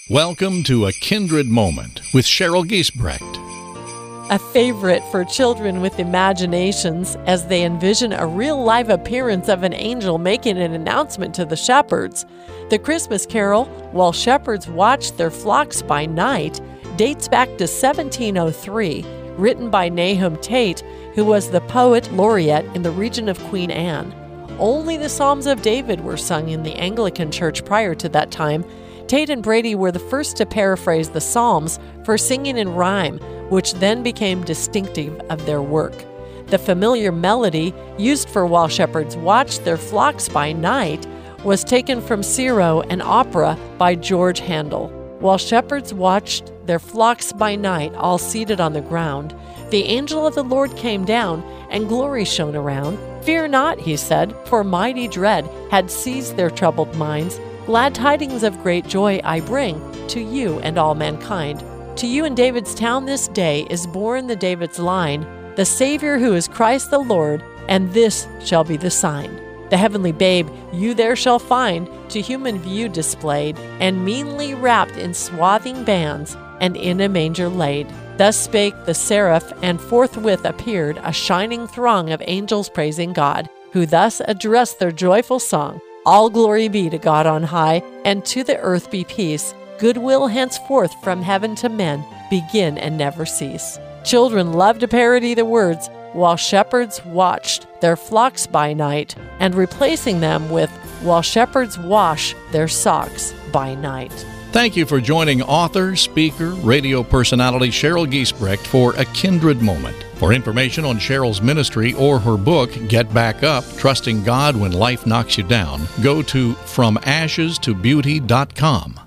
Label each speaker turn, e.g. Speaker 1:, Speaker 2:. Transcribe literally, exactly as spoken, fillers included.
Speaker 1: Welcome to A Kindred Moment with Cheryl Giesbrecht.
Speaker 2: A favorite for children with imaginations as they envision a real live appearance of an angel making an announcement to the shepherds. The Christmas carol, While Shepherds Watched Their Flocks by Night, dates back to seventeen oh three, written by Nahum Tate, who was the poet laureate in the region of Queen Anne. Only the Psalms of David were sung in the Anglican Church prior to that time. Tate and Brady were the first to paraphrase the Psalms for singing in rhyme, which then became distinctive of their work. The familiar melody used for While Shepherds Watched Their Flocks by Night was taken from Ciro, an opera by George Handel. While shepherds watched their flocks by night, all seated on the ground, the angel of the Lord came down, and glory shone around. Fear not, he said, for mighty dread had seized their troubled minds. Glad tidings of great joy I bring to you and all mankind. To you in David's town this day is born the David's line, the Savior who is Christ the Lord, and this shall be the sign. The heavenly babe you there shall find, to human view displayed, and meanly wrapped in swathing bands, and in a manger laid. Thus spake the seraph, and forthwith appeared a shining throng of angels praising God, who thus addressed their joyful song. All glory be to God on high, and to the earth be peace. Goodwill henceforth from heaven to men begin and never cease. Children love to parody the words, while shepherds watched their flocks by night, and replacing them with, while shepherds wash their socks by night.
Speaker 1: Thank you for joining author, speaker, radio personality Cheryl Giesbrecht for A Kindred Moment. For information on Cheryl's ministry or her book, Get Back Up, Trusting God When Life Knocks You Down, go to from ashes to beauty dot com.